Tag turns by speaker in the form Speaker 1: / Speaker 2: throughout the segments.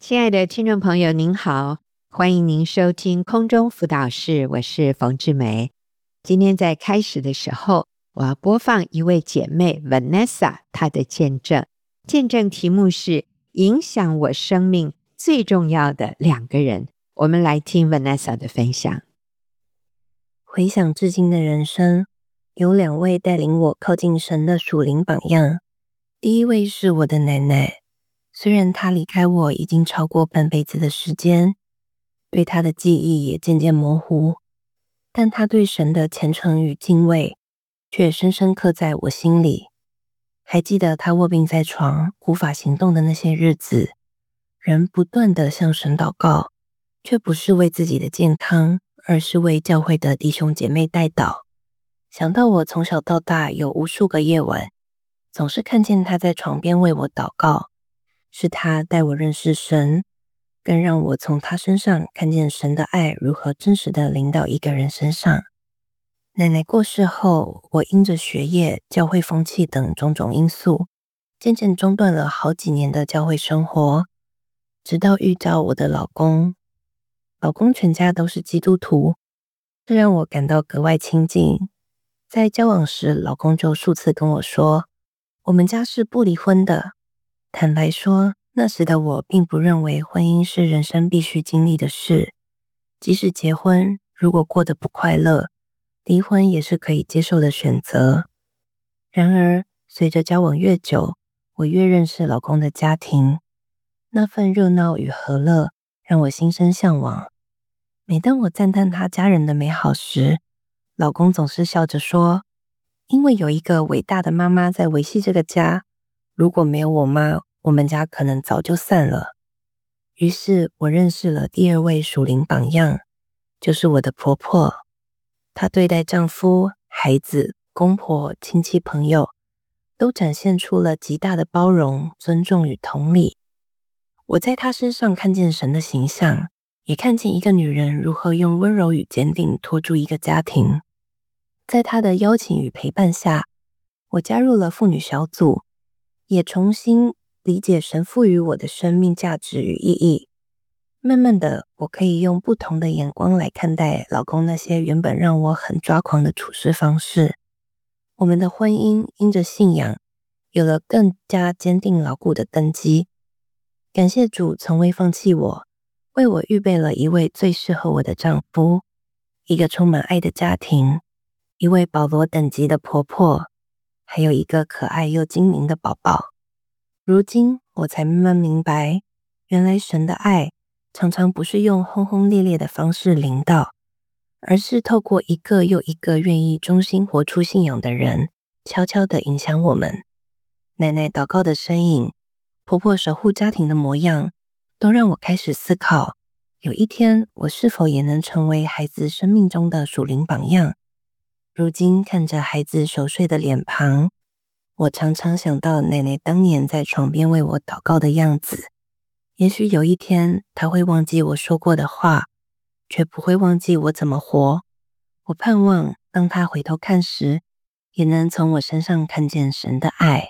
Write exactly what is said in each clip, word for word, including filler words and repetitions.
Speaker 1: 亲爱的听众朋友您好，欢迎您收听空中辅导室，我是冯志梅。今天在开始的时候，我要播放一位姐妹 Vanessa 她的见证，见证题目是影响我生命最重要的两个人。我们来听 Vanessa 的分享。
Speaker 2: 回想至今的人生，有两位带领我靠近神的属灵榜样。第一位是我的奶奶，虽然她离开我已经超过半辈子的时间，对她的记忆也渐渐模糊，但她对神的虔诚与敬畏却深深刻在我心里。还记得她卧病在床无法行动的那些日子，人不断地向神祷告，却不是为自己的健康，而是为教会的弟兄姐妹代祷。想到我从小到大有无数个夜晚，总是看见他在床边为我祷告，是他带我认识神，更让我从他身上看见神的爱如何真实的临到一个人身上。奶奶过世后，我因着学业、教会风气等种种因素，渐渐中断了好几年的教会生活，直到遇到我的老公。老公全家都是基督徒，这让我感到格外亲近。在交往时，老公就数次跟我说，我们家是不离婚的。坦白说，那时的我并不认为婚姻是人生必须经历的事，即使结婚，如果过得不快乐，离婚也是可以接受的选择。然而，随着交往越久，我越认识老公的家庭，那份热闹与和乐让我心生向往。每当我赞叹他家人的美好时，老公总是笑着说，因为有一个伟大的妈妈在维系这个家，如果没有我妈，我们家可能早就散了。于是我认识了第二位属灵榜样，就是我的婆婆。她对待丈夫、孩子、公婆、亲戚朋友，都展现出了极大的包容、尊重与同理。我在她身上看见神的形象，也看见一个女人如何用温柔与坚定拖住一个家庭。在她的邀请与陪伴下，我加入了妇女小组，也重新理解神赋予我的生命价值与意义。慢慢的，我可以用不同的眼光来看待老公那些原本让我很抓狂的处事方式。我们的婚姻因着信仰，有了更加坚定牢固的根基。感谢主从未放弃我，为我预备了一位最适合我的丈夫，一个充满爱的家庭，一位保罗等级的婆婆，还有一个可爱又精明的宝宝。如今我才慢慢明白，原来神的爱常常不是用轰轰烈烈的方式临到，而是透过一个又一个愿意忠心活出信仰的人，悄悄地影响我们。奶奶祷告的身影，婆婆守护家庭的模样，都让我开始思考，有一天我是否也能成为孩子生命中的属灵榜样。如今看着孩子熟睡的脸庞，我常常想到奶奶当年在床边为我祷告的样子。也许有一天她会忘记我说过的话，却不会忘记我怎么活。我盼望当她回头看时，也能从我身上看见神的爱。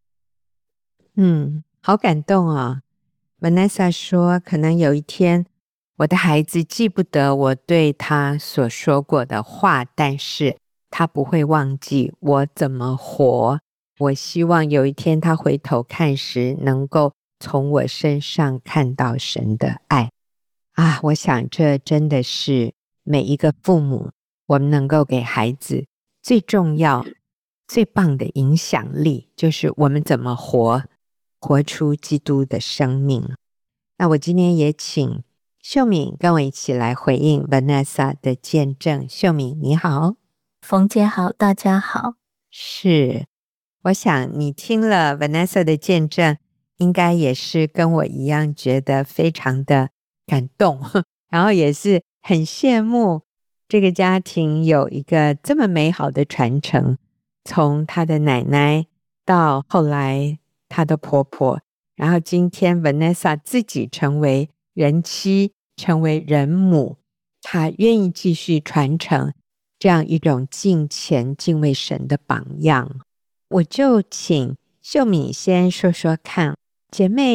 Speaker 1: 嗯，好感动哦。Vanessa 说，可能有一天我的孩子记不得我对他所说过的话，但是他不会忘记我怎么活。我希望有一天他回头看时，能够从我身上看到神的爱啊！我想这真的是每一个父母，我们能够给孩子最重要、最棒的影响力，就是我们怎么活，活出基督的生命。那我今天也请秀敏跟我一起来回应 Vanessa 的见证。秀敏你好。
Speaker 3: 冯姐好，大家好。
Speaker 1: 是，我想你听了 Vanessa 的见证，应该也是跟我一样觉得非常的感动，然后也是很羡慕这个家庭有一个这么美好的传承，从她的奶奶到后来她的婆婆，然后今天 Vanessa 自己成为人妻，成为人母，她愿意继续传承这样一种敬虔敬畏神的榜样。我就请秀敏先说说看，姐妹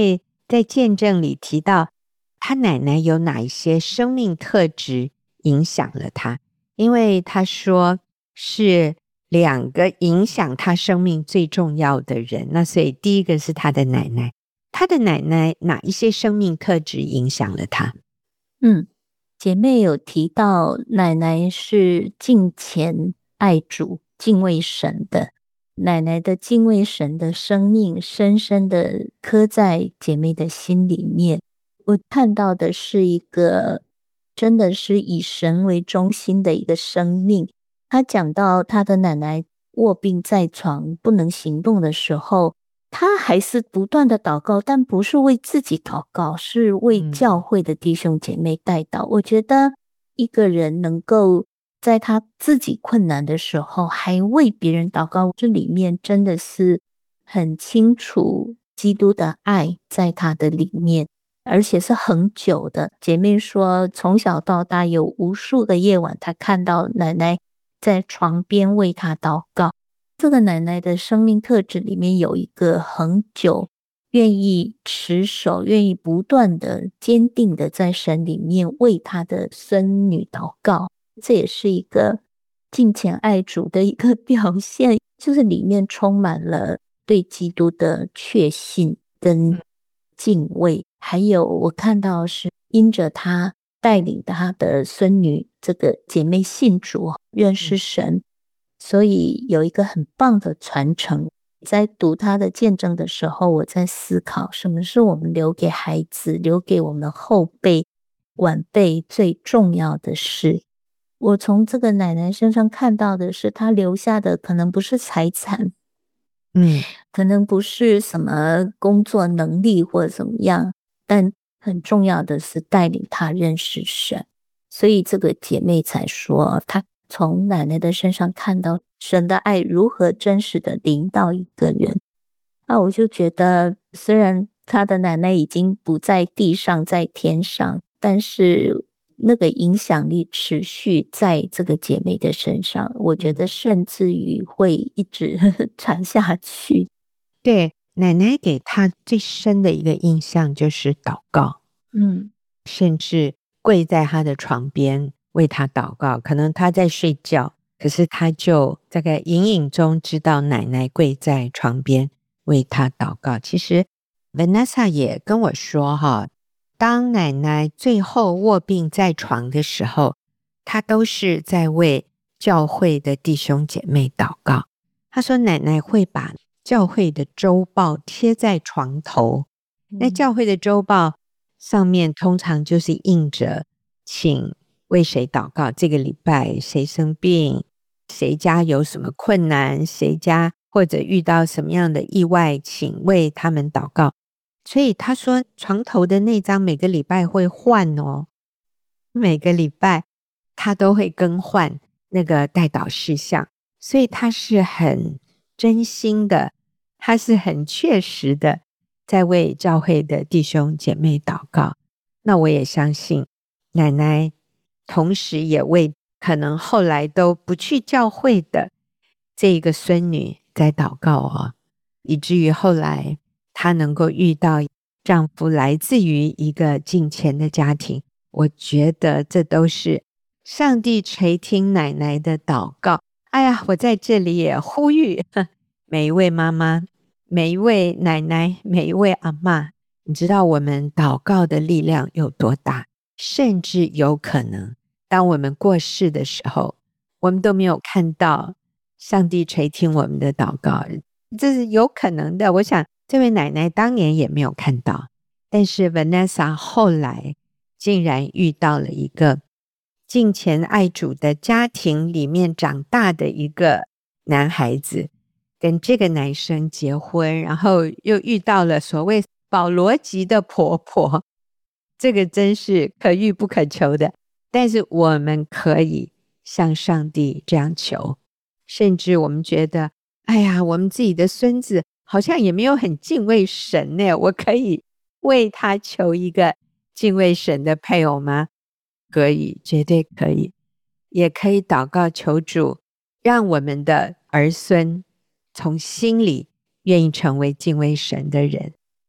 Speaker 1: 在见证里提到他奶奶有哪一些生命特质影响了他，因为他说是两个影响他生命最重要的人，那所以第一个是他的奶奶，他的奶奶哪一些生命特质影响了他？
Speaker 3: 嗯，姐妹有提到奶奶是敬虔爱主敬畏神的，奶奶的敬畏神的生命深深的刻在姐妹的心里面。我看到的是一个真的是以神为中心的一个生命。她讲到她的奶奶卧病在床不能行动的时候，她还是不断的祷告，但不是为自己祷告，是为教会的弟兄姐妹代祷。嗯、我觉得一个人能够在他自己困难的时候还为别人祷告，这里面真的是很清楚基督的爱在他的里面，而且是很久的。姐妹说从小到大有无数个夜晚她看到奶奶在床边为她祷告。这个奶奶的生命特质里面有一个很久愿意持守，愿意不断的坚定的在神里面为她的孙女祷告，这也是一个敬虔爱主的一个表现，就是里面充满了对基督的确信跟敬畏。还有我看到是因着她带领她的孙女这个姐妹信主认识神，所以有一个很棒的传承。在读她的见证的时候，我在思考什么是我们留给孩子留给我们后辈晚辈最重要的事。我从这个奶奶身上看到的是她留下的可能不是财产，嗯，可能不是什么工作能力或者怎么样，但很重要的是带领她认识神。所以这个姐妹才说她从奶奶的身上看到神的爱如何真实的临到一个人。那我就觉得虽然她的奶奶已经不在地上在天上，但是那个影响力持续在这个姐妹的身上，我觉得甚至于会一直传下去。
Speaker 1: 对，奶奶给她最深的一个印象就是祷告，嗯，甚至跪在她的床边为她祷告，可能她在睡觉，可是她就大概隐隐中知道奶奶跪在床边为她祷告。其实 Vanessa 也跟我说哈，当奶奶最后卧病在床的时候，她都是在为教会的弟兄姐妹祷告。她说奶奶会把教会的周报贴在床头，那教会的周报上面通常就是印着请为谁祷告，这个礼拜谁生病，谁家有什么困难，谁家或者遇到什么样的意外，请为他们祷告。所以他说床头的那张每个礼拜会换哦，每个礼拜他都会更换那个代祷事项，所以他是很真心的，他是很确实的在为教会的弟兄姐妹祷告。那我也相信奶奶同时也为可能后来都不去教会的这一个孙女在祷告哦，以至于后来她能够遇到丈夫来自于一个敬虔的家庭。我觉得这都是上帝垂听奶奶的祷告。哎呀，我在这里也呼吁每一位妈妈，每一位奶奶，每一位阿嬷，你知道我们祷告的力量有多大，甚至有可能当我们过世的时候，我们都没有看到上帝垂听我们的祷告，这是有可能的。我想这位奶奶当年也没有看到，但是 Vanessa 后来竟然遇到了一个敬虔爱主的家庭里面长大的一个男孩子，跟这个男生结婚，然后又遇到了所谓保罗级的婆婆，这个真是可遇不可求的。但是我们可以向上帝这样求，甚至我们觉得哎呀，我们自己的孙子好像也没有很敬畏神呢，我可以为他求一个敬畏神的配偶吗？可以，绝对可以。也可以祷告求主让我们的儿孙从心里愿意成为敬畏神的人。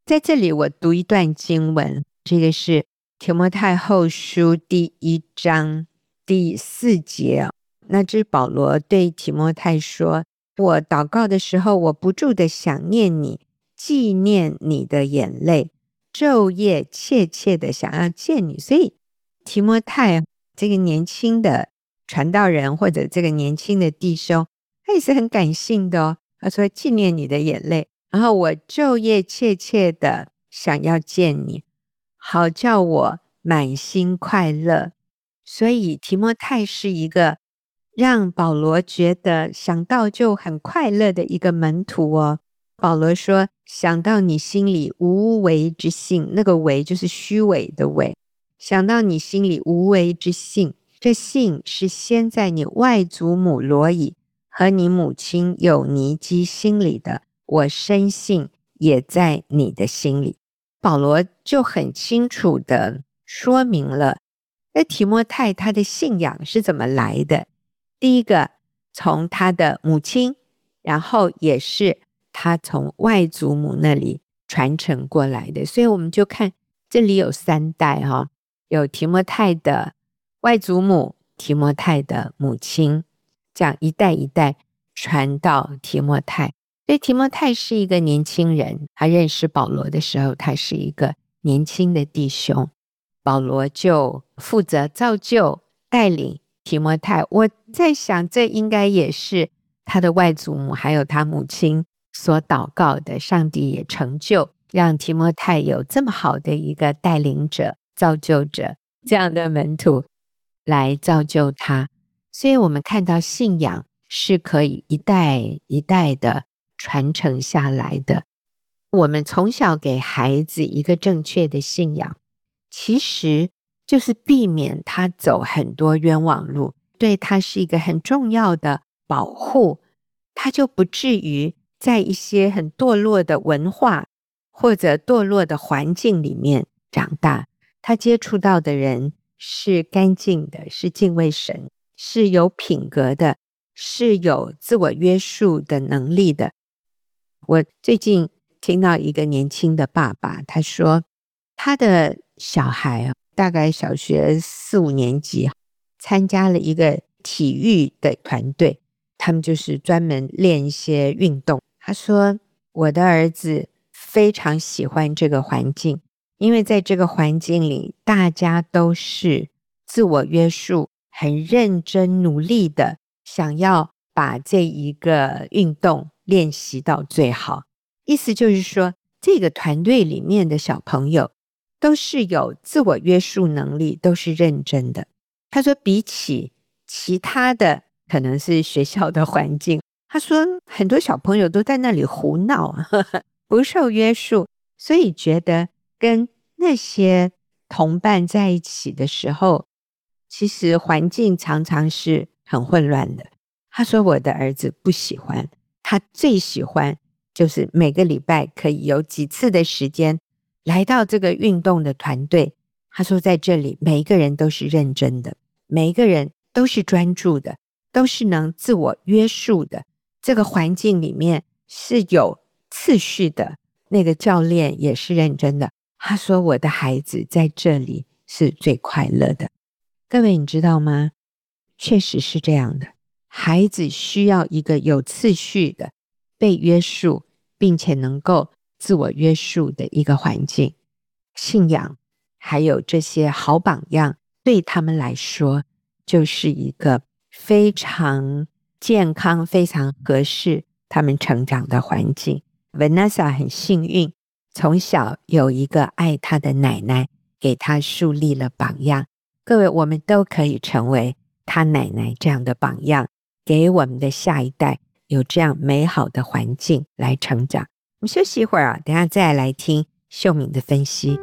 Speaker 1: 在这里我读一段经文，这个是提摩太后书第一章第四节。那这保罗对提摩太说，我祷告的时候，我不住的想念你，纪念你的眼泪，昼夜切切的想要见你。所以提摩太这个年轻的传道人，或者这个年轻的弟兄，他也是很感性的哦。他说纪念你的眼泪，然后我昼夜切切的想要见你，好叫我满心快乐。所以提摩太是一个让保罗觉得想到就很快乐的一个门徒哦。保罗说，想到你心里无为之信，那个为就是虚伪的伪，想到你心里无为之信，这信是先在你外祖母罗以和你母亲友尼基心里的，我深信也在你的心里。保罗就很清楚的说明了那提摩太他的信仰是怎么来的。第一个，从他的母亲，然后也是他从外祖母那里传承过来的。所以我们就看这里有三代哈、哦，有提摩太的外祖母，提摩太的母亲，这样一代一代传到提摩太。所以提摩太是一个年轻人，他认识保罗的时候，他是一个年轻的弟兄，保罗就负责造就带领提摩太。我在想，这应该也是他的外祖母还有他母亲所祷告的，上帝也成就，让提摩太有这么好的一个带领者、造就者，这样的门徒来造就他。所以我们看到信仰是可以一代一代的传承下来的。我们从小给孩子一个正确的信仰，其实就是避免他走很多冤枉路，对他是一个很重要的保护，他就不至于在一些很堕落的文化或者堕落的环境里面长大。他接触到的人是干净的，是敬畏神，是有品格的，是有自我约束的能力的。我最近听到一个年轻的爸爸，他说他的小孩大概小学四五年级，参加了一个体育的团队，他们就是专门练一些运动。他说我的儿子非常喜欢这个环境，因为在这个环境里大家都是自我约束，很认真努力的想要把这一个运动练习到最好。意思就是说，这个团队里面的小朋友都是有自我约束能力，都是认真的。他说比起其他的可能是学校的环境，他说很多小朋友都在那里胡闹，呵呵，不受约束，所以觉得跟那些同伴在一起的时候，其实环境常常是很混乱的。他说我的儿子不喜欢，他最喜欢就是每个礼拜可以有几次的时间来到这个运动的团队。他说在这里每一个人都是认真的，每一个人都是专注的，都是能自我约束的，这个环境里面是有次序的，那个教练也是认真的。他说我的孩子在这里是最快乐的。各位你知道吗？确实是这样的，孩子需要一个有次序的被约束并且能够自我约束的一个环境。信仰还有这些好榜样对他们来说就是一个非常健康非常合适他们成长的环境。 Vanessa 很幸运，从小有一个爱她的奶奶给她树立了榜样。各位，我们都可以成为她奶奶这样的榜样，给我们的下一代有这样美好的环境来成长。我们休息一会儿啊，等一下再来听秀敏的分析。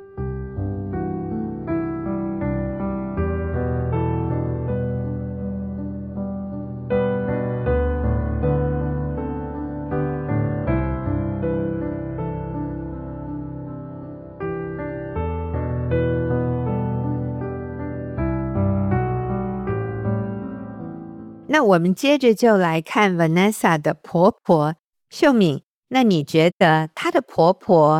Speaker 1: 那我们接着就来看 Vanessa 的婆婆秀敏。那你觉得她的婆婆给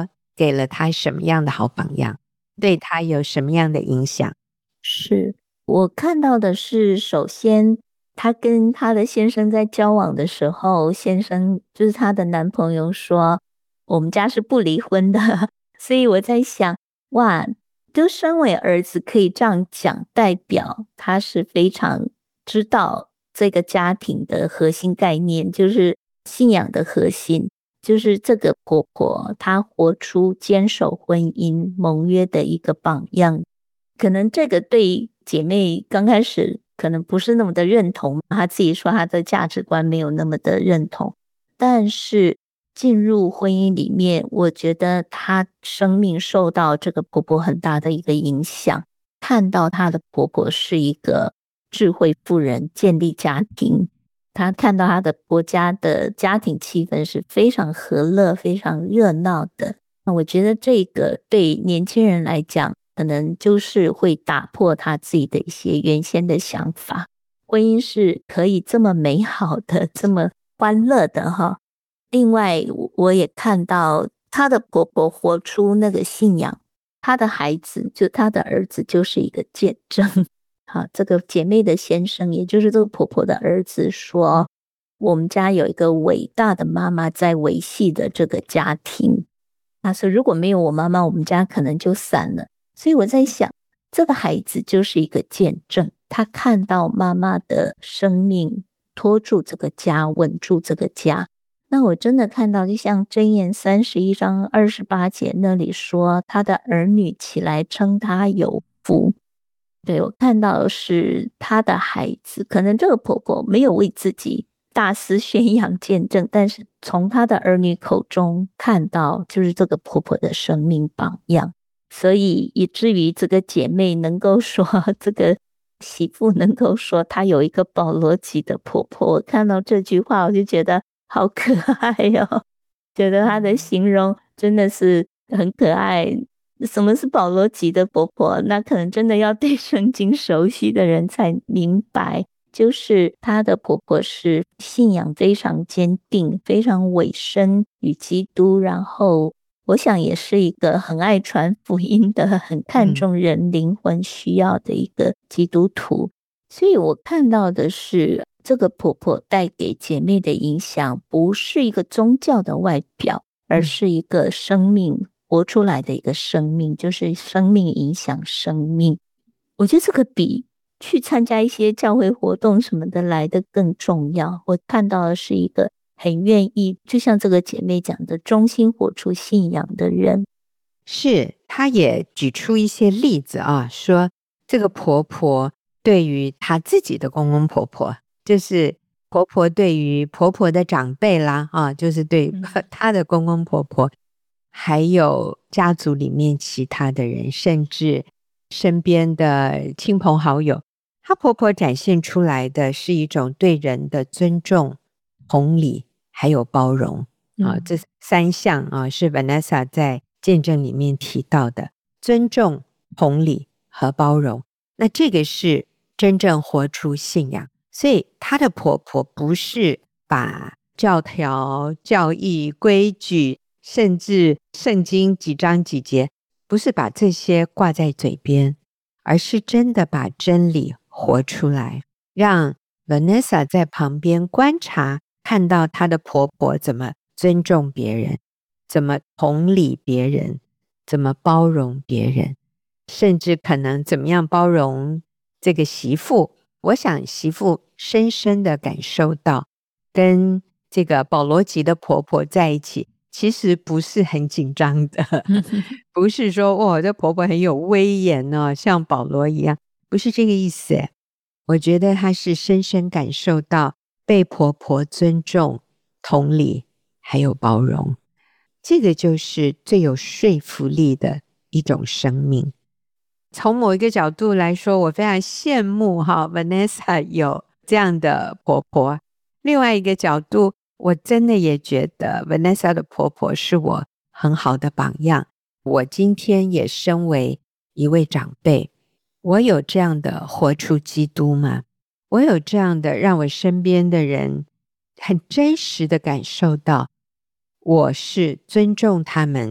Speaker 1: 给了她什么样的好榜样，对她有什么样的影响？
Speaker 3: 是我看到的是，首先她跟她的先生在交往的时候，先生就是她的男朋友说我们家是不离婚的，所以我在想，哇，就身为儿子可以这样讲，代表他是非常知道这个家庭的核心概念，就是信仰的核心，就是这个婆婆她活出坚守婚姻盟约的一个榜样。可能这个对姐妹刚开始可能不是那么的认同，她自己说她的价值观没有那么的认同，但是进入婚姻里面，我觉得她生命受到这个婆婆很大的一个影响，看到她的婆婆是一个智慧妇人，建立家庭，她看到她的婆家的家庭气氛是非常和乐非常热闹的。那我觉得这个对年轻人来讲，可能就是会打破他自己的一些原先的想法，婚姻是可以这么美好的，这么欢乐的哈。另外我也看到她的婆婆活出那个信仰，她的孩子就她的儿子就是一个见证。好，这个姐妹的先生也就是这个婆婆的儿子说，我们家有一个伟大的妈妈在维系的这个家庭，他说如果没有我妈妈，我们家可能就散了。所以我在想，这个孩子就是一个见证，他看到妈妈的生命拖住这个家，稳住这个家。那我真的看到，就像箴言三十一章二十八节那里说，他的儿女起来称他有福。对，我看到的是他的孩子，可能这个婆婆没有为自己大肆宣扬见证，但是从她的儿女口中看到，就是这个婆婆的生命榜样。所以以至于这个姐妹能够说，这个媳妇能够说她有一个保罗级的婆婆，我看到这句话我就觉得好可爱哦，觉得她的形容真的是很可爱。什么是保罗级的婆婆？那可能真的要对圣经熟悉的人才明白，就是她的婆婆是信仰非常坚定，非常委身与基督，然后我想也是一个很爱传福音的，很看重人灵魂需要的一个基督徒。所以我看到的是，这个婆婆带给姐妹的影响不是一个宗教的外表，而是一个生命活出来的一个生命，就是生命影响生命。我觉得这个比去参加一些教会活动什么的来的更重要。我看到的是一个很愿意，就像这个姐妹讲的，忠心活出信仰的人。
Speaker 1: 是，她也举出一些例子啊，说这个婆婆对于她自己的公公婆婆，就是婆婆对于婆婆的长辈啦啊，就是对她的公公婆婆，还有家族里面其他的人，甚至身边的亲朋好友，她婆婆展现出来的是一种对人的尊重、同理还有包容啊，这三项啊是 Vanessa 在见证里面提到的，尊重、同理和包容。那这个是真正活出信仰，所以她的婆婆不是把教条、教义、规矩，甚至圣经几章几节，不是把这些挂在嘴边，而是真的把真理活出来，让 Vanessa 在旁边观察，看到她的婆婆怎么尊重别人，怎么同理别人，怎么包容别人，甚至可能怎么样包容这个媳妇。我想媳妇深深的感受到跟这个保罗级的婆婆在一起其实不是很紧张的不是说哇这婆婆很有威严哦，像保罗一样，不是这个意思耶。我觉得她是深深感受到被婆婆尊重、同理还有包容，这个就是最有说服力的一种生命。从某一个角度来说，我非常羡慕哈 Vanessa 有这样的婆婆。另外一个角度，我真的也觉得 Vanessa 的婆婆是我很好的榜样。我今天也身为一位长辈，我有这样的活出基督吗？我有这样的让我身边的人很真实的感受到，我是尊重他们，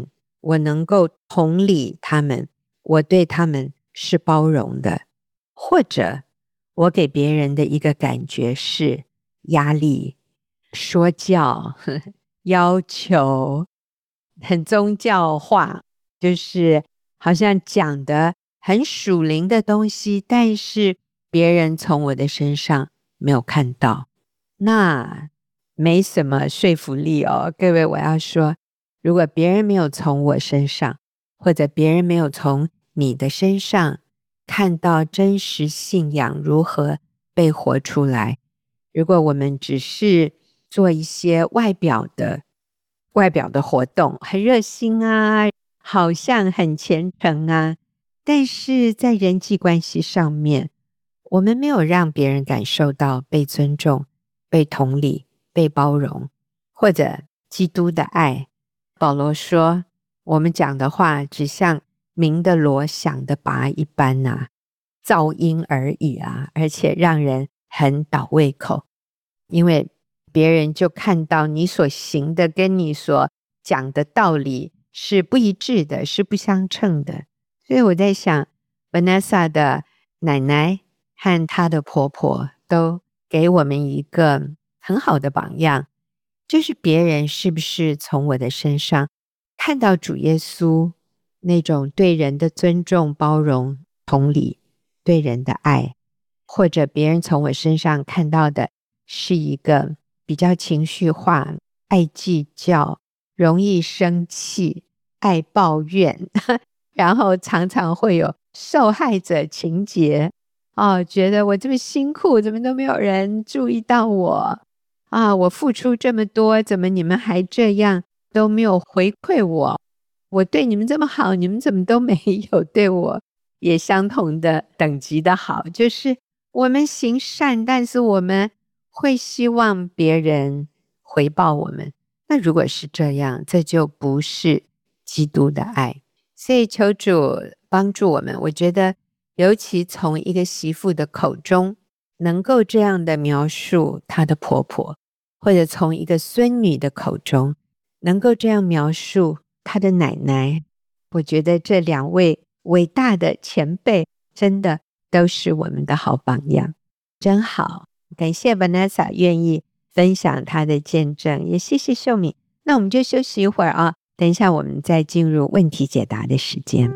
Speaker 1: 我能够同理他们，我对他们是包容的，或者我给别人的一个感觉是压力、说教、呵呵要求，很宗教化，就是好像讲的很属灵的东西，但是别人从我的身上没有看到，那没什么说服力哦。各位，我要说，如果别人没有从我身上，或者别人没有从你的身上看到真实信仰如何被活出来，如果我们只是做一些外表的外表的活动，很热心啊，好像很虔诚啊，但是在人际关系上面，我们没有让别人感受到被尊重、被同理、被包容，或者基督的爱。保罗说，我们讲的话只像鸣的锣响的钹一般啊，噪音而已啊，而且让人很倒胃口，因为别人就看到你所行的跟你所讲的道理是不一致的，是不相称的。所以我在想 Vanessa 的奶奶和她的婆婆都给我们一个很好的榜样，就是别人是不是从我的身上看到主耶稣那种对人的尊重、包容、同理，对人的爱，或者别人从我身上看到的是一个比较情绪化、爱计较、容易生气、爱抱怨然后常常会有受害者情节哦，觉得我这么辛苦，怎么都没有人注意到我啊！我付出这么多，怎么你们还这样都没有回馈我？我对你们这么好，你们怎么都没有对我也相同的等级的好？就是我们行善，但是我们会希望别人回报我们。那如果是这样，这就不是基督的爱。所以求主帮助我们，我觉得尤其从一个媳妇的口中能够这样的描述她的婆婆，或者从一个孙女的口中能够这样描述她的奶奶，我觉得这两位伟大的前辈真的都是我们的好榜样，真好。感谢 Vanessa 愿意分享她的见证，也谢谢秀敏。那我们就休息一会儿啊，等一下我们再进入问题解答的时间。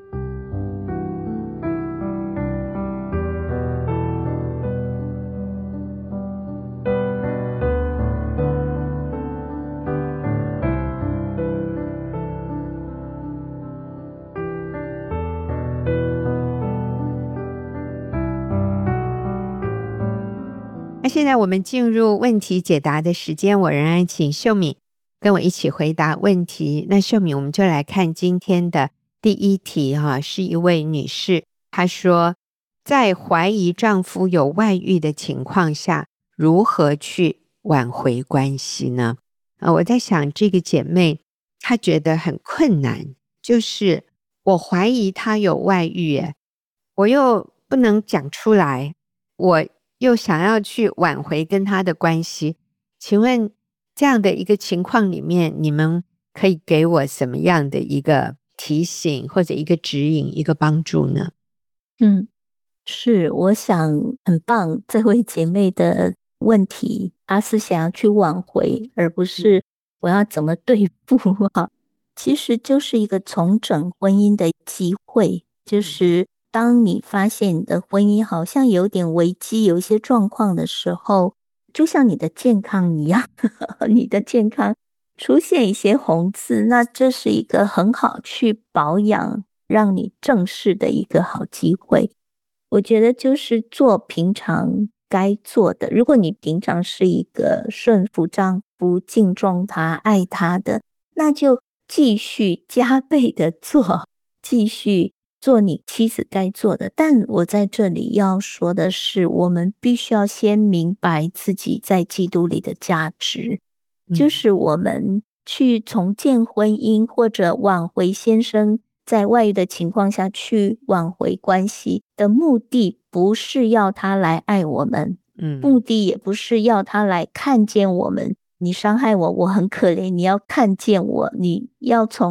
Speaker 1: 那现在我们进入问题解答的时间，我仍然请秀敏跟我一起回答问题。那秀敏，我们就来看今天的第一题哈，是一位女士，她说，在怀疑丈夫有外遇的情况下，如何去挽回关系呢？啊，我在想这个姐妹她觉得很困难，就是我怀疑她有外遇耶，我又不能讲出来，我又想要去挽回跟他的关系，请问这样的一个情况里面，你们可以给我什么样的一个提醒或者一个指引，一个帮助呢？
Speaker 3: 嗯，是，我想很棒，这位姐妹的问题，她是想要去挽回，而不是我要怎么对付啊。其实就是一个重整婚姻的机会，就是当你发现你的婚姻好像有点危机，有一些状况的时候，就像你的健康一样你的健康出现一些红字，那这是一个很好去保养让你正视的一个好机会。我觉得就是做平常该做的，如果你平常是一个顺服丈夫、敬重他、爱他的，那就继续加倍的做，继续做你妻子该做的。但我在这里要说的是，我们必须要先明白自己在基督里的价值，
Speaker 1: 嗯、
Speaker 3: 就是我们去重建婚姻或者挽回先生在外遇的情况下去挽回关系的目的，不是要他来爱我们，
Speaker 1: 嗯，
Speaker 3: 目的也不是要他来看见我们，你伤害我，我很可怜，你要看见我，你要从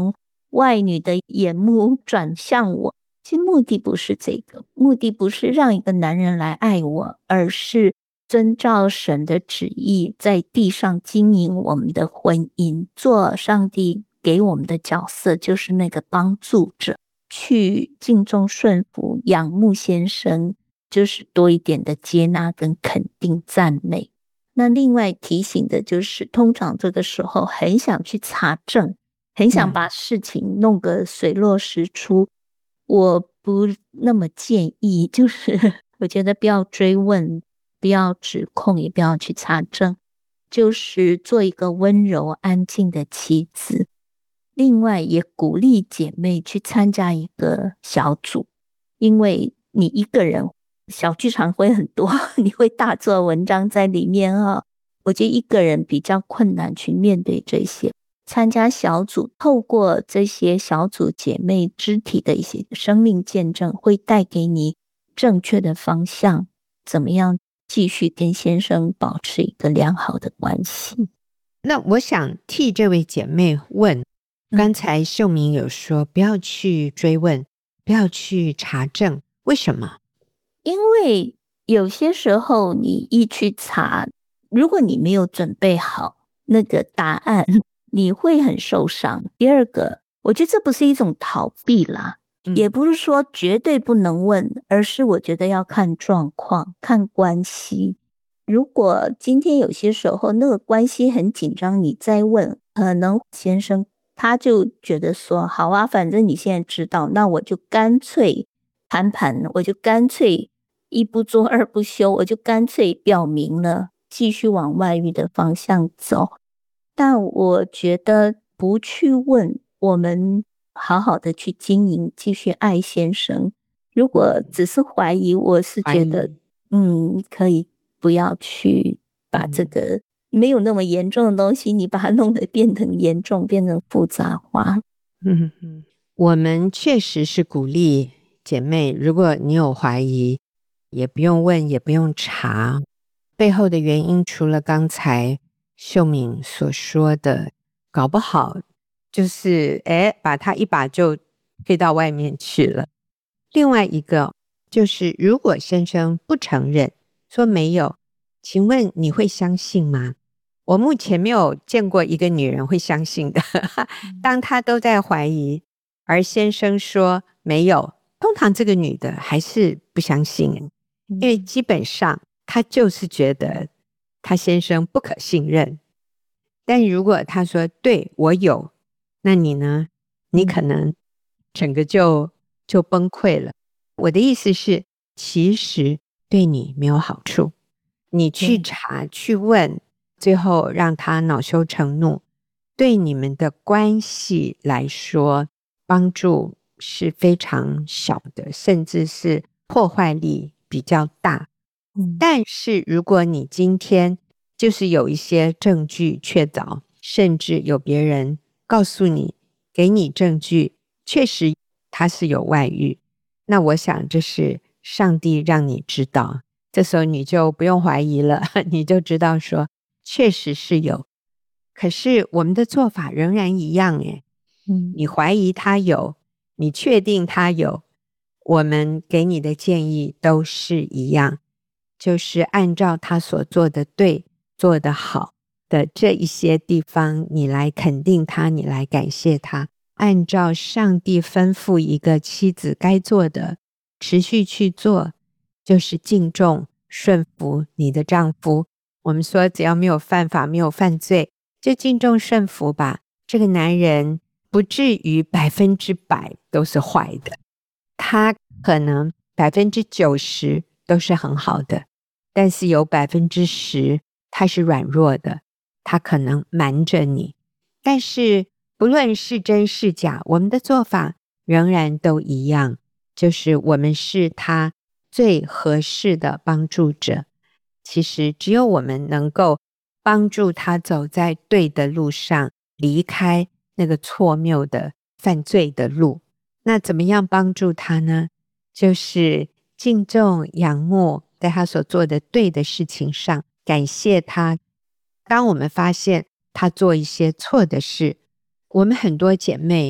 Speaker 3: 外女的眼目转向我。其实目的不是这个，目的不是让一个男人来爱我，而是遵照神的旨意，在地上经营我们的婚姻，做上帝给我们的角色，就是那个帮助者，去敬重顺服，仰慕先生，就是多一点的接纳跟肯定赞美。那另外提醒的就是，通常这个时候很想去查证，很想把事情弄个水落石出。我不那么建议，就是我觉得不要追问，不要指控，也不要去查证，就是做一个温柔安静的妻子。另外也鼓励姐妹去参加一个小组，因为你一个人小剧场会很多，你会大做文章在里面啊。我觉得一个人比较困难去面对这些，参加小组，透过这些小组姐妹肢体的一些生命见证，会带给你正确的方向，怎么样继续跟先生保持一个良好的关系。
Speaker 1: 那我想替这位姐妹问，刚才秀明有说不要去追问，不要去查证，为什么？
Speaker 3: 因为有些时候你一去查，如果你没有准备好那个答案，你会很受伤。第二个，我觉得这不是一种逃避啦，嗯、也不是说绝对不能问，而是我觉得要看状况，看关系。如果今天有些时候那个关系很紧张，你再问，可能先生他就觉得说，好啊，反正你现在知道，那我就干脆盘盘，我就干脆一不做二不休，我就干脆表明了，继续往外遇的方向走。但我觉得不去问，我们好好的去经营，继续爱先生。如果只是怀疑，我是觉得嗯，可以不要去把这个没有那么严重的东西，你把它弄得变成严重，变成复杂化。
Speaker 1: 嗯嗯，我们确实是鼓励姐妹，如果你有怀疑，也不用问，也不用查，背后的原因除了刚才秀敏所说的，搞不好就是诶把他一把就推到外面去了。另外一个就是如果先生不承认，说没有，请问你会相信吗？我目前没有见过一个女人会相信的当她都在怀疑，而先生说没有，通常这个女的还是不相信，因为基本上她就是觉得她先生不可信任。但如果她说对，我有，那你呢？你可能整个就就崩溃了。我的意思是，其实对你没有好处，你去查去问，最后让他恼羞成怒，对你们的关系来说帮助是非常小的，甚至是破坏力比较大。嗯、但是如果你今天就是有一些证据确凿，甚至有别人告诉你，给你证据，确实他是有外遇，那我想这是上帝让你知道，这时候你就不用怀疑了，你就知道说确实是有。可是我们的做法仍然一样耶、嗯、你怀疑他有，你确定他有，我们给你的建议都是一样，就是按照他所做的对，做得好的这一些地方，你来肯定他，你来感谢他，按照上帝吩咐一个妻子该做的持续去做，就是敬重顺服你的丈夫。我们说只要没有犯法，没有犯罪，就敬重顺服吧。这个男人不至于百分之百都是坏的，他可能百分之九十都是很好的，但是有百分之十他是软弱的，他可能瞒着你。但是不论是真是假，我们的做法仍然都一样，就是我们是他最合适的帮助者。其实只有我们能够帮助他走在对的路上，离开那个错谬的犯罪的路。那怎么样帮助他呢？就是敬重仰慕，在他所做的对的事情上感谢他。当我们发现他做一些错的事，我们很多姐妹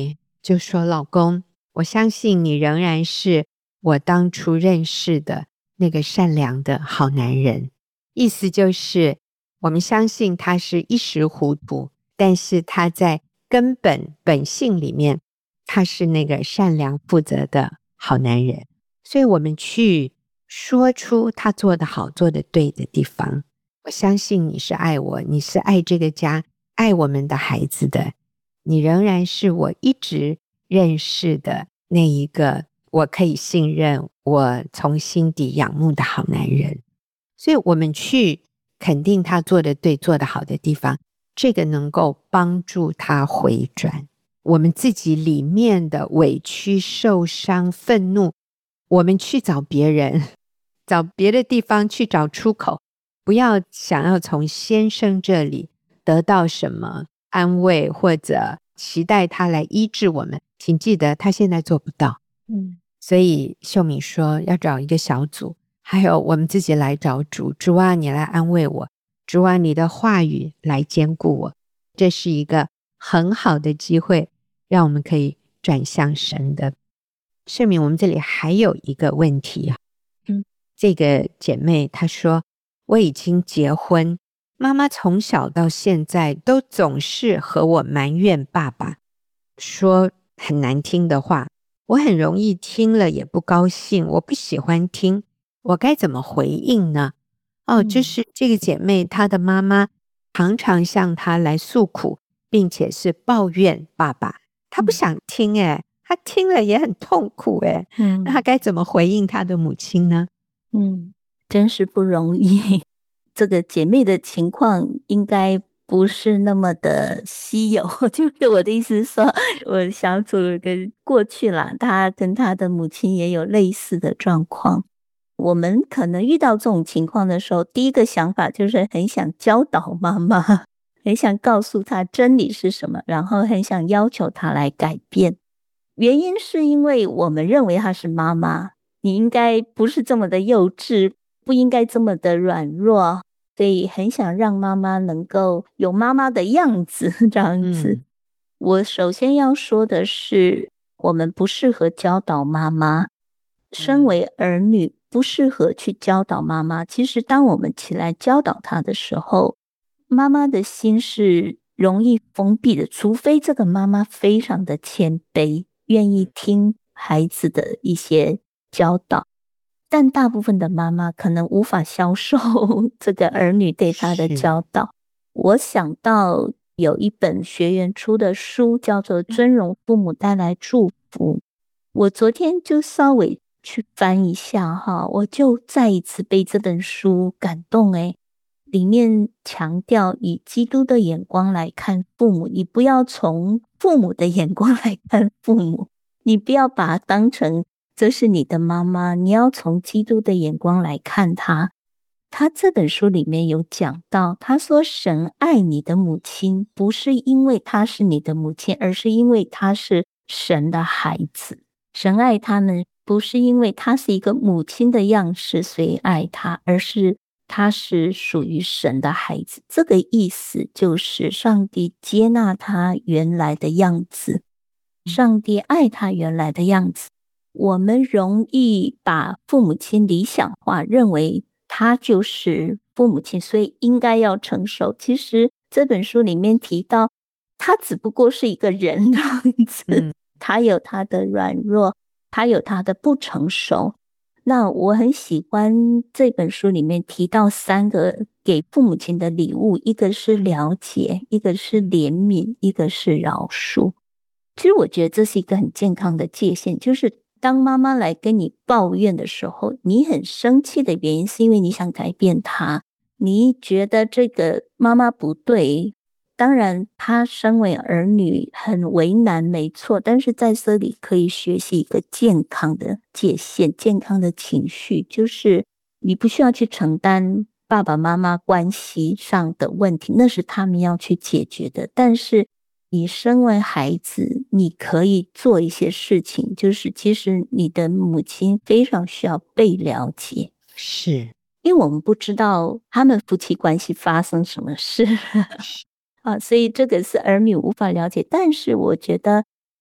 Speaker 1: 就说老公，我相信你仍然是我当初认识的那个善良的好男人。意思就是我们相信他是一时糊涂，但是他在根本本性里面他是那个善良负责的好男人。所以我们去说出他做得好做得对的地方。我相信你是爱我，你是爱这个家，爱我们的孩子的，你仍然是我一直认识的那一个我可以信任，我从心底仰慕的好男人。所以我们去肯定他做得对做得好的地方，这个能够帮助他回转。我们自己里面的委屈、受伤、愤怒，我们去找别人，找别的地方去找出口，不要想要从先生这里得到什么安慰，或者期待他来医治我们。请记得他现在做不到。
Speaker 3: 嗯，
Speaker 1: 所以秀敏说要找一个小组，还有我们自己来找主。主啊，你来安慰我，主啊，你的话语来坚固我。这是一个很好的机会，让我们可以转向神的。秀敏，我们这里还有一个问题啊。
Speaker 3: 嗯，
Speaker 1: 这个姐妹她说，我已经结婚，妈妈从小到现在都总是和我埋怨爸爸，说很难听的话，我很容易听了也不高兴，我不喜欢听，我该怎么回应呢？哦，就是这个姐妹她的妈妈常常向她来诉苦，并且是抱怨爸爸，她不想听诶，她听了也很痛苦诶，
Speaker 3: 嗯，
Speaker 1: 那她该怎么回应她的母亲呢？
Speaker 3: 嗯，真是不容易。这个姐妹的情况应该不是那么的稀有，就是我的意思是说，我小组跟过去啦，她跟她的母亲也有类似的状况。我们可能遇到这种情况的时候，第一个想法就是很想教导妈妈，很想告诉她真理是什么，然后很想要求她来改变。原因是因为我们认为她是妈妈，你应该不是这么的幼稚，不应该这么的软弱，所以很想让妈妈能够有妈妈的样子这样子。
Speaker 1: 嗯，
Speaker 3: 我首先要说的是，我们不适合教导妈妈，身为儿女不适合去教导妈妈。其实当我们起来教导她的时候，妈妈的心是容易封闭的，除非这个妈妈非常的谦卑，愿意听孩子的一些教导。但大部分的妈妈可能无法消受这个儿女对她的教导。我想到有一本学员出的书叫做《尊荣父母带来祝福》，我昨天就稍微去翻一下哈，我就再一次被这本书感动诶。里面强调以基督的眼光来看父母，你不要从父母的眼光来看父母，你不要把它当成这是你的妈妈，你要从基督的眼光来看她。他这本书里面有讲到，他说神爱你的母亲，不是因为她是你的母亲，而是因为她是神的孩子。神爱他们，不是因为她是一个母亲的样式，所以爱她，而是她是属于神的孩子。这个意思就是上帝接纳她原来的样子，上帝爱她原来的样子。我们容易把父母亲理想化，认为他就是父母亲，所以应该要成熟。其实这本书里面提到，他只不过是一个人这样子，
Speaker 1: 嗯，
Speaker 3: 他有他的软弱，他有他的不成熟。那我很喜欢这本书里面提到三个给父母亲的礼物，一个是了解，一个是怜悯，一个是饶恕。其实我觉得这是一个很健康的界限，就是当妈妈来跟你抱怨的时候，你很生气的原因是因为你想改变她，你觉得这个妈妈不对，当然她身为儿女很为难没错，但是在这里可以学习一个健康的界限，健康的情绪，就是你不需要去承担爸爸妈妈关系上的问题，那是他们要去解决的，但是你身为孩子，你可以做一些事情，就是其实你的母亲非常需要被了解，
Speaker 1: 是，
Speaker 3: 因为我们不知道他们夫妻关系发生什么事啊，所以这个是儿女无法了解。但是我觉得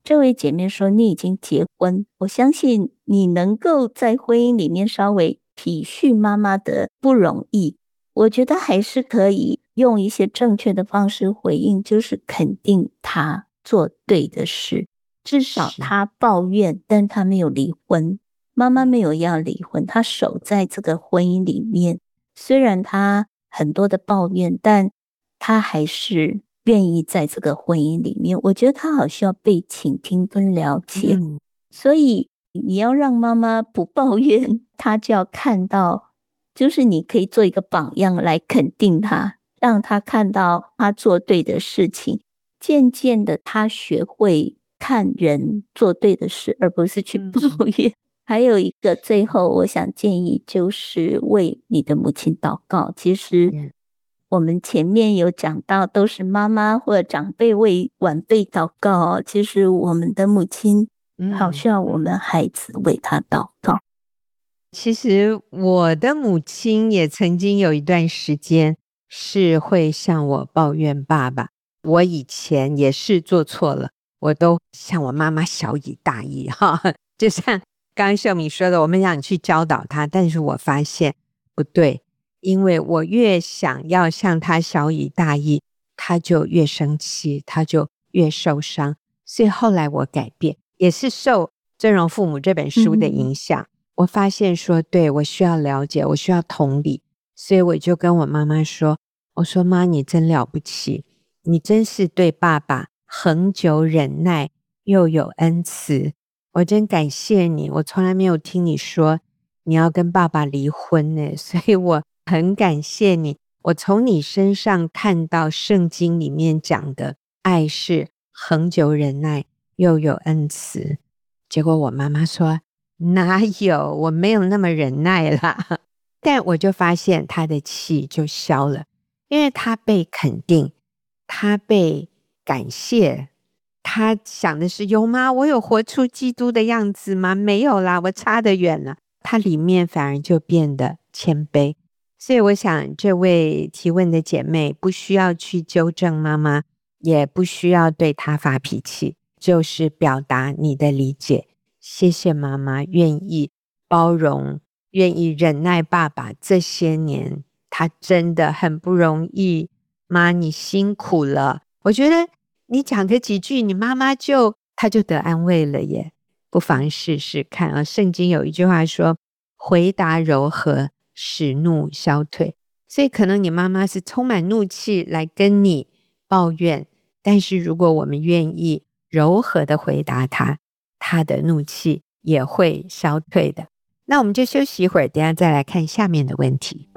Speaker 3: 这位姐妹说你已经结婚，我相信你能够在婚姻里面稍微体恤妈妈的不容易，我觉得还是可以用一些正确的方式回应，就是肯定她做对的事，至少她抱怨，但她没有离婚，妈妈没有要离婚，她守在这个婚姻里面，虽然她很多的抱怨，但她还是愿意在这个婚姻里面，我觉得她好需要被倾听跟了解、嗯、所以你要让妈妈不抱怨，她就要看到，就是你可以做一个榜样来肯定她，让她看到她做对的事情，渐渐的她学会看人做对的事，而不是去抱怨、嗯、还有一个最后我想建议就是为你的母亲祷告，其实、嗯我们前面有讲到都是妈妈或者长辈为晚辈祷告、哦、其实我们的母亲好需要我们孩子为她祷告、嗯、
Speaker 1: 其实我的母亲也曾经有一段时间是会向我抱怨爸爸，我以前也是做错了，我都向我妈妈小以大义哈，就像刚刚秀敏说的，我们想去教导她，但是我发现不对，因为我越想要向他小以大义，他就越生气，他就越受伤。所以后来我改变，也是受《尊荣父母》这本书的影响、嗯、我发现说对，我需要了解，我需要同理，所以我就跟我妈妈说，我说妈，你真了不起，你真是对爸爸恒久忍耐又有恩慈，我真感谢你，我从来没有听你说你要跟爸爸离婚呢，所以我很感谢你，我从你身上看到圣经里面讲的爱是恒久忍耐又有恩慈。结果我妈妈说哪有，我没有那么忍耐啦。但我就发现她的气就消了，因为她被肯定，她被感谢，她想的是有吗？我有活出基督的样子吗？没有啦，我差得远了。她里面反而就变得谦卑。所以我想这位提问的姐妹不需要去纠正妈妈，也不需要对她发脾气，就是表达你的理解，谢谢妈妈愿意包容，愿意忍耐爸爸这些年，他真的很不容易，妈你辛苦了。我觉得你讲个几句，你妈妈就她就得安慰了耶，不妨试试看啊。圣经有一句话说，回答柔和使怒消退，所以可能你妈妈是充满怒气来跟你抱怨，但是如果我们愿意柔和的回答她，她的怒气也会消退的。那我们就休息一会儿，等一下再来看下面的问题。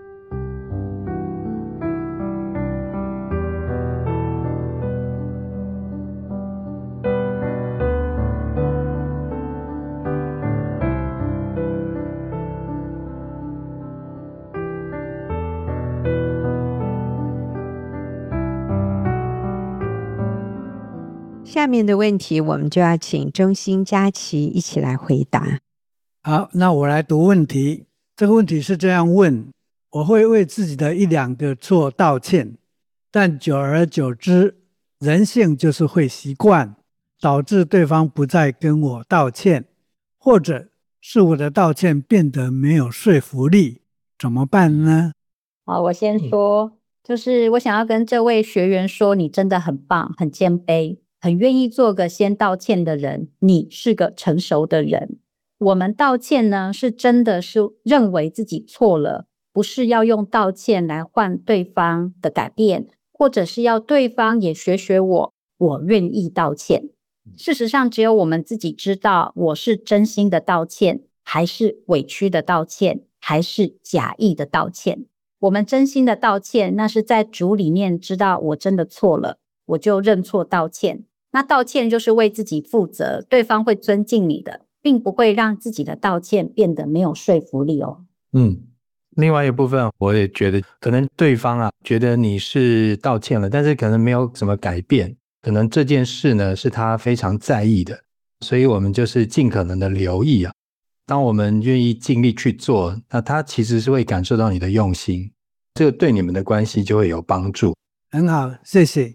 Speaker 1: 下面的问题我们就要请中兴佳琪一起来回答。
Speaker 4: 好，那我来读问题。这个问题是这样问，我会为自己的一两个错道歉，但久而久之，人性就是会习惯，导致对方不再跟我道歉，或者是我的道歉变得没有说服力，怎么办呢？
Speaker 5: 好，我先说、嗯、就是我想要跟这位学员说，你真的很棒，很谦卑，很愿意做个先道歉的人，你是个成熟的人。我们道歉呢，是真的是认为自己错了，不是要用道歉来换对方的改变，或者是要对方也学学我，我愿意道歉。事实上，只有我们自己知道，我是真心的道歉，还是委屈的道歉，还是假意的道歉。我们真心的道歉，那是在主里面知道我真的错了，我就认错道歉。那道歉就是为自己负责，对方会尊敬你的，并不会让自己的道歉变得没有说服力哦。
Speaker 6: 嗯，另外一部分我也觉得，可能对方啊觉得你是道歉了，但是可能没有什么改变，可能这件事呢是他非常在意的，所以我们就是尽可能的留意啊。当我们愿意尽力去做，那他其实是会感受到你的用心，这个对你们的关系就会有帮助。
Speaker 4: 很好，谢谢。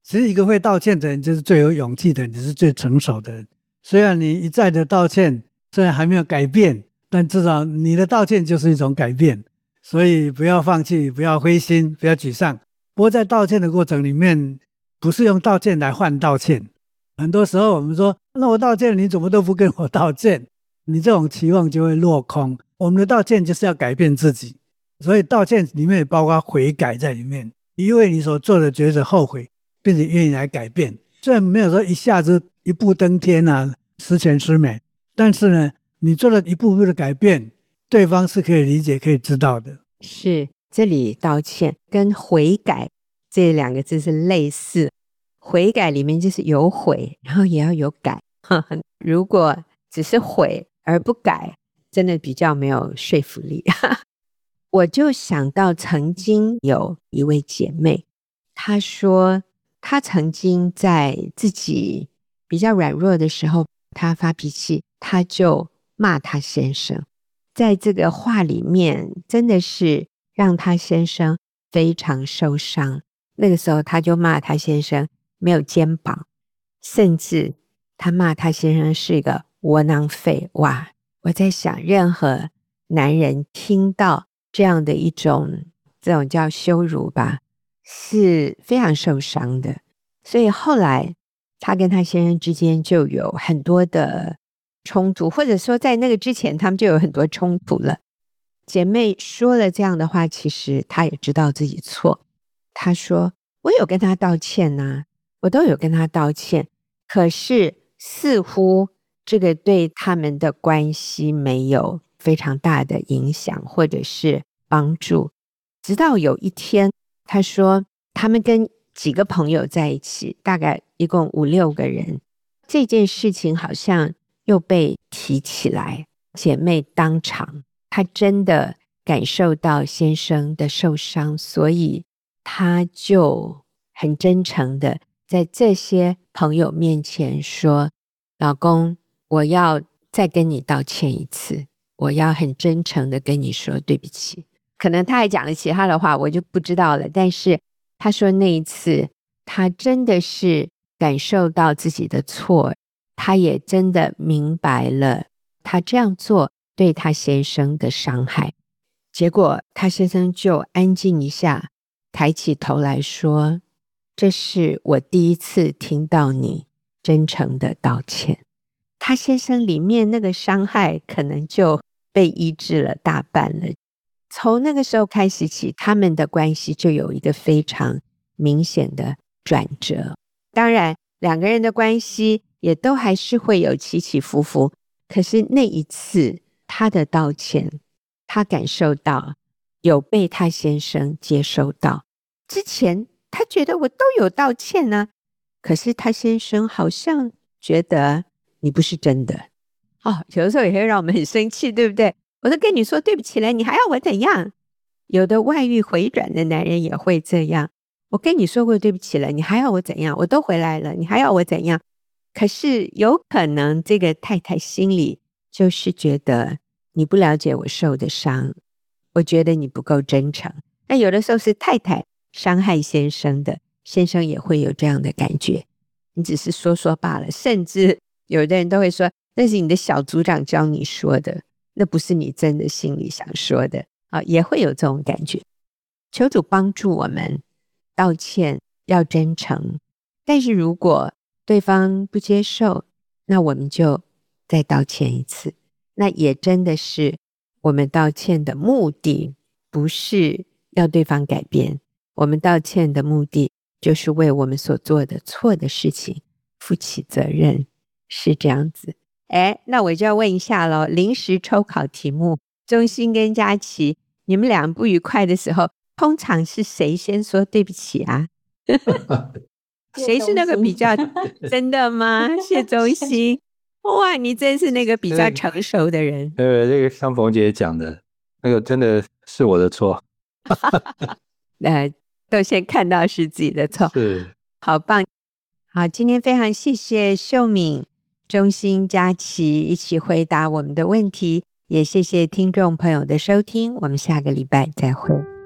Speaker 4: 其实一个会道歉的人就是最有勇气的人，也是最成熟的人。虽然你一再的道歉，虽然还没有改变，但至少你的道歉就是一种改变。所以不要放弃，不要灰心，不要沮丧。不过在道歉的过程里面，不是用道歉来换道歉。很多时候我们说，那我道歉，你怎么都不跟我道歉？你这种期望就会落空。我们的道歉就是要改变自己，所以道歉里面也包括悔改在里面。因为你所做的觉得后悔，并且愿意来改变。虽然没有说一下子一步登天啊，十全十美，但是呢，你做了一步步的改变，对方是可以理解、可以知道的。
Speaker 1: 是，这里道歉跟悔改这两个字是类似。悔改里面就是有悔，然后也要有改。如果只是悔而不改，真的比较没有说服力。我就想到曾经有一位姐妹，她说她曾经在自己比较软弱的时候，她发脾气，她就骂她先生。在这个话里面真的是让她先生非常受伤。那个时候她就骂她先生没有肩膀，甚至她骂她先生是一个窝囊废。哇，我在想任何男人听到这样的一种这种叫羞辱吧，是非常受伤的。所以后来他跟他先生之间就有很多的冲突，或者说在那个之前他们就有很多冲突了。姐妹说了这样的话，其实她也知道自己错。她说我有跟他道歉啊，我都有跟他道歉，可是似乎这个对他们的关系没有非常大的影响或者是帮助。直到有一天，他说他们跟几个朋友在一起，大概一共五六个人，这件事情好像又被提起来。姐妹当场，她真的感受到先生的受伤，所以她就很真诚的在这些朋友面前说，老公，我要再跟你道歉一次，我要很真诚的跟你说对不起。可能他还讲了其他的话，我就不知道了，但是他说那一次他真的是感受到自己的错，他也真的明白了他这样做对他先生的伤害。结果他先生就安静一下，抬起头来说，这是我第一次听到你真诚的道歉。他先生里面那个伤害可能就被医治了大半了。从那个时候开始起，他们的关系就有一个非常明显的转折。当然两个人的关系也都还是会有起起伏伏，可是那一次他的道歉，他感受到有被他先生接受到。之前他觉得我都有道歉呢、啊，可是他先生好像觉得你不是真的。哦，有的时候也会让我们很生气，对不对？我都跟你说对不起了，你还要我怎样？有的外遇回转的男人也会这样，我跟你说过对不起了，你还要我怎样？我都回来了，你还要我怎样？可是有可能这个太太心里就是觉得你不了解我受的伤，我觉得你不够真诚。那有的时候是太太伤害先生的，先生也会有这样的感觉，你只是说说罢了。甚至有的人都会说，那是你的小组长教你说的，那不是你真的心里想说的啊，也会有这种感觉。求主帮助我们道歉要真诚，但是如果对方不接受，那我们就再道歉一次。那也真的是我们道歉的目的不是要对方改变，我们道歉的目的就是为我们所做的错的事情负起责任，是这样子。哎，那我就要问一下咯，临时抽考题目，钟欣跟佳琪，你们俩不愉快的时候，通常是谁先说对不起啊？谁是那个比较真的吗？谢钟欣，哇，你真是那个比较成熟的人。
Speaker 6: 对，这个像冯姐讲的，那个真的是我的错。
Speaker 1: 呃，都先看到是自己的错，
Speaker 6: 是，
Speaker 1: 好棒。好，今天非常谢谢秀敏、钟欣、佳琪一起回答我们的问题，也谢谢听众朋友的收听，我们下个礼拜再会。